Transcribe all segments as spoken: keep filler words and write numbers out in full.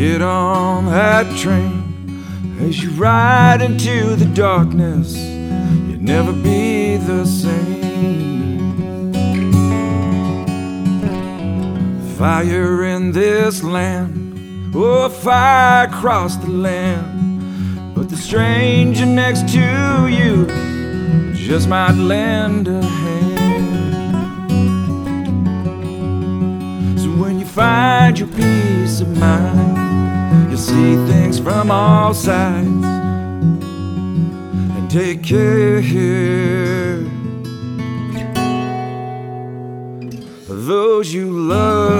Get on that train as you ride into the darkness. You'll never be the same. Fire in this land, oh, fire across the land, but the stranger next to you just might lend a hand. So when you find your peace of mind, you'll see things from all sides, and take care of those you love.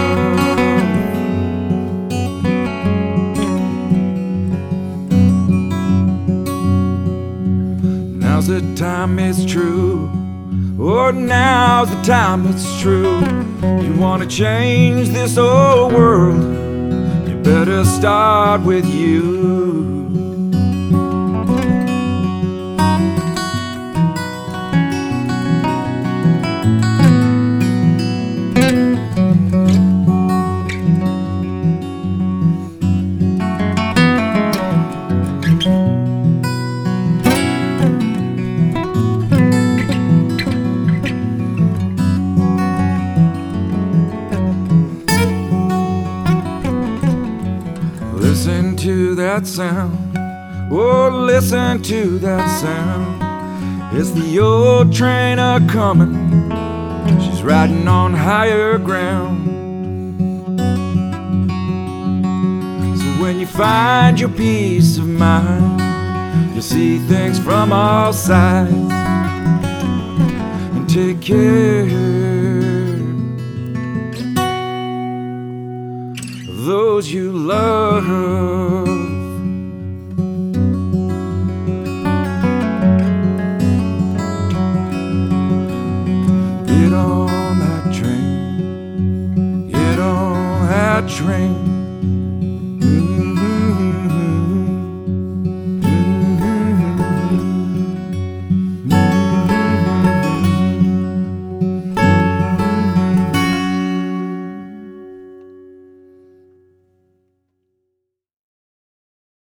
Now's the time, it's true. Oh, now's the time, it's true. You want to change this old world, you better start with you. Listen to that sound, oh, listen to that sound. It's the old train a-comin', she's riding on higher ground. So when you find your peace of mind, you'll see things from all sides, and take care of those you love. Get on that train, get on that train.